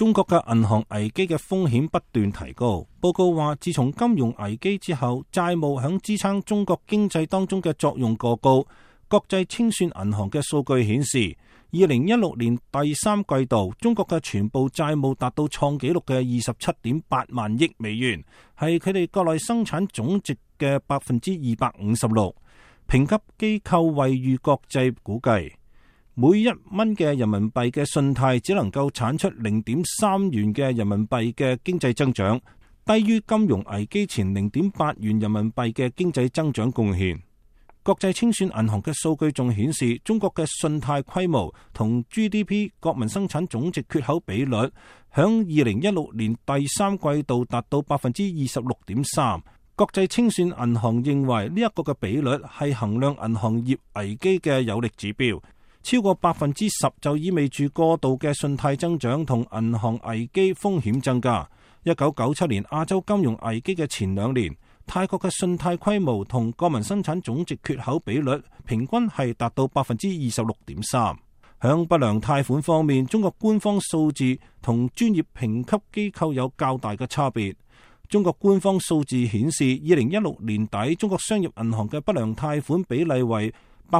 中國嘅銀行危機嘅風險不斷提高。報告話，自從金融危機之後，債務響支撐中國經濟當中嘅作用過高。國際清算銀行嘅數據顯示，2016年第三季度，中國嘅全部債務達到創紀錄嘅27.8萬億美元，係佢哋國內生產總值嘅256%。評級機構惠譽國際估計，每1蚊嘅人民幣嘅信貸只能夠產出0.3元嘅人民幣嘅經濟增長，低於金融危機前0.8元人民幣嘅經濟增長貢獻。國際清算銀行嘅數據仲顯示，中國嘅信貸規模同 GDP 國民生產總值缺口比率，響2016年第三季度達到26.3%。國際清算銀行認為呢一個嘅比率係衡量銀行業危機嘅有力指標。超過10%就意味住過度嘅信貸增長同銀行危機風險增加。1997年亞洲金融危機嘅前2年，泰國嘅信貸規模同國民生產總值缺口比率平均係達到26.3%。響不良貸款方面，中國官方數字同專業評級機構有較大嘅差別。中國官方數字顯示，2016年底中國商業銀行嘅不良貸款比例為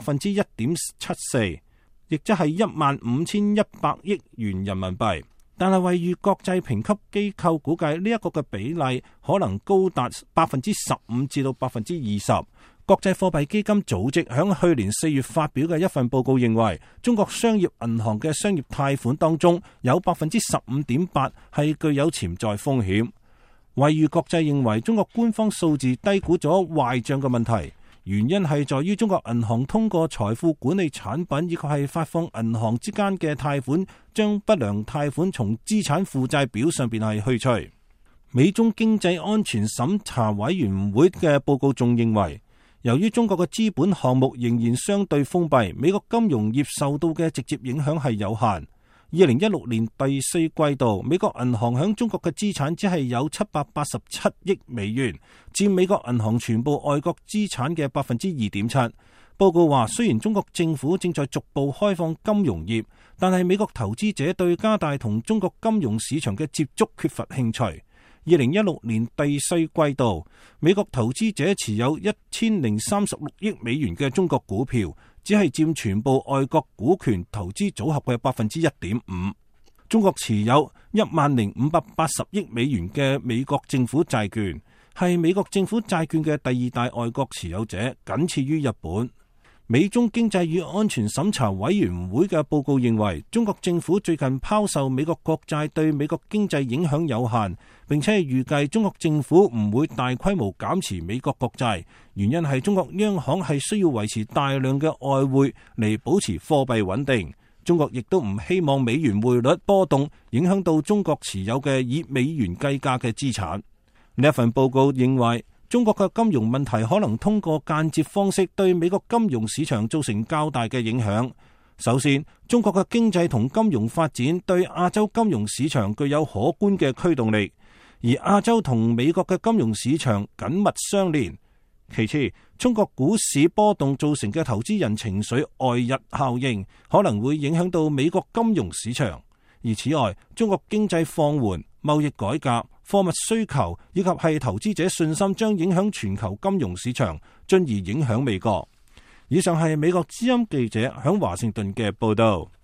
1.74%。亦即係15,100億元人民幣，但係惠譽國際評級機構估計呢一個嘅比例可能高達15%至到20%。國際貨幣基金組織響去年4月發表嘅一份報告認為，中國商業銀行嘅商業貸款當中有15.8%係具有潛在風險。惠譽國際認為，中國官方數字低估咗壞賬嘅問題。原因係在於中國銀行通過財富管理產品以及係發放銀行之間嘅貸款，將不良貸款從資產負債表上邊係去除。美中經濟安全審查委員會嘅報告仲認為，由於中國嘅資本項目仍然相對封閉，美國金融業受到嘅直接影響係有限。2016年第四季度，美國銀行響中國嘅資產只係有787億美元，佔美國銀行全部外國資產嘅2.7%。報告話，雖然中國政府正在逐步開放金融業，但係美國投資者對加大同中國金融市場嘅接觸缺乏興趣。2016年第四季度，美國投資者持有1036億美元嘅中國股票，只係佔全部外國股權投資組合嘅1.5%。中國持有10,580億美元嘅美國政府債券，係美國政府債券嘅第2大外國持有者，僅次於日本。美中經濟與安全審查委員會嘅報告認為，中國政府最近拋售美國國債對美國經濟影響有限，並且係預計中國政府唔會大規模減持美國國債，原因係中國央行係需要維持大量嘅外匯嚟保持貨幣穩定。中國亦都唔希望美元匯率波動影響到中國持有嘅以美元計價嘅資產。呢一份報告認為，中國嘅金融問題可能通過間接方式對美國金融市場造成較大嘅影響。首先，中國嘅經濟同金融發展對亞洲金融市場具有可觀嘅驅動力，而亞洲同美國嘅金融市場緊密相連。其次，中國股市波動造成嘅投資人情緒外溢效應可能會影響到美國金融市場。而此外，中國經濟放緩、貿易改革、貨物需求以及係投資者信心將影響全球金融市場，進而影響美國。以上係美國之音記者響華盛頓嘅報道。